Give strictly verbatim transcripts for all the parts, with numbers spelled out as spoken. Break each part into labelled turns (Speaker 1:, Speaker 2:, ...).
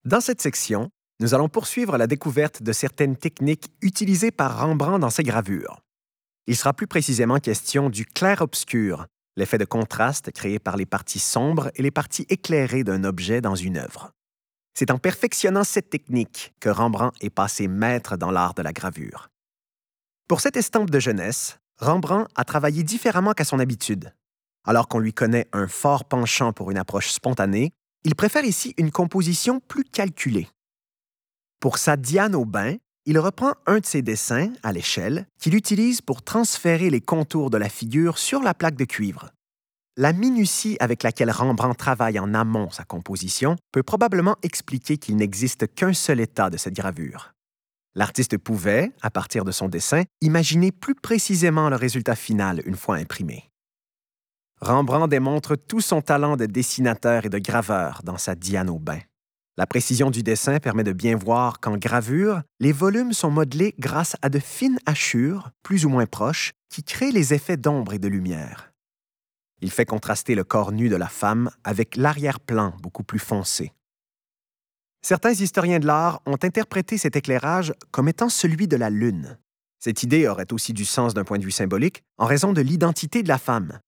Speaker 1: Dans cette section, nous allons poursuivre la découverte de certaines techniques utilisées par Rembrandt dans ses gravures. Il sera plus précisément question du clair-obscur, l'effet de contraste créé par les parties sombres et les parties éclairées d'un objet dans une œuvre. C'est en perfectionnant cette technique que Rembrandt est passé maître dans l'art de la gravure. Pour cette estampe de jeunesse, Rembrandt a travaillé différemment qu'à son habitude. Alors qu'on lui connaît un fort penchant pour une approche spontanée, il préfère ici une composition plus calculée. Pour sa Diane au bain, il reprend un de ses dessins, à l'échelle, qu'il utilise pour transférer les contours de la figure sur la plaque de cuivre. La minutie avec laquelle Rembrandt travaille en amont sa composition peut probablement expliquer qu'il n'existe qu'un seul état de cette gravure. L'artiste pouvait, à partir de son dessin, imaginer plus précisément le résultat final une fois imprimé. Rembrandt démontre tout son talent de dessinateur et de graveur dans sa Diane au bain. La précision du dessin permet de bien voir qu'en gravure, les volumes sont modelés grâce à de fines hachures, plus ou moins proches, qui créent les effets d'ombre et de lumière. Il fait contraster le corps nu de la femme avec l'arrière-plan beaucoup plus foncé. Certains historiens de l'art ont interprété cet éclairage comme étant celui de la lune. Cette idée aurait aussi du sens d'un point de vue symbolique en raison de l'identité de la femme.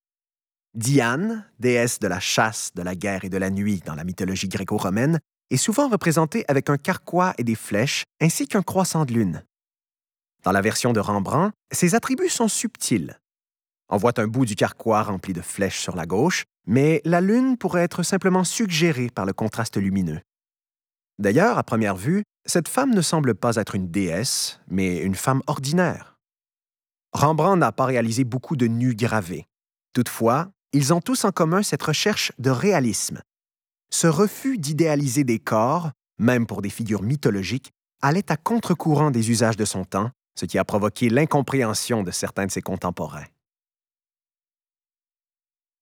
Speaker 1: Diane, déesse de la chasse, de la guerre et de la nuit dans la mythologie gréco-romaine, est souvent représentée avec un carquois et des flèches, ainsi qu'un croissant de lune. Dans la version de Rembrandt, ces attributs sont subtils. On voit un bout du carquois rempli de flèches sur la gauche, mais la lune pourrait être simplement suggérée par le contraste lumineux. D'ailleurs, à première vue, cette femme ne semble pas être une déesse, mais une femme ordinaire. Rembrandt n'a pas réalisé beaucoup de nus gravés. Toutefois, ils ont tous en commun cette recherche de réalisme. Ce refus d'idéaliser des corps, même pour des figures mythologiques, allait à contre-courant des usages de son temps, ce qui a provoqué l'incompréhension de certains de ses contemporains.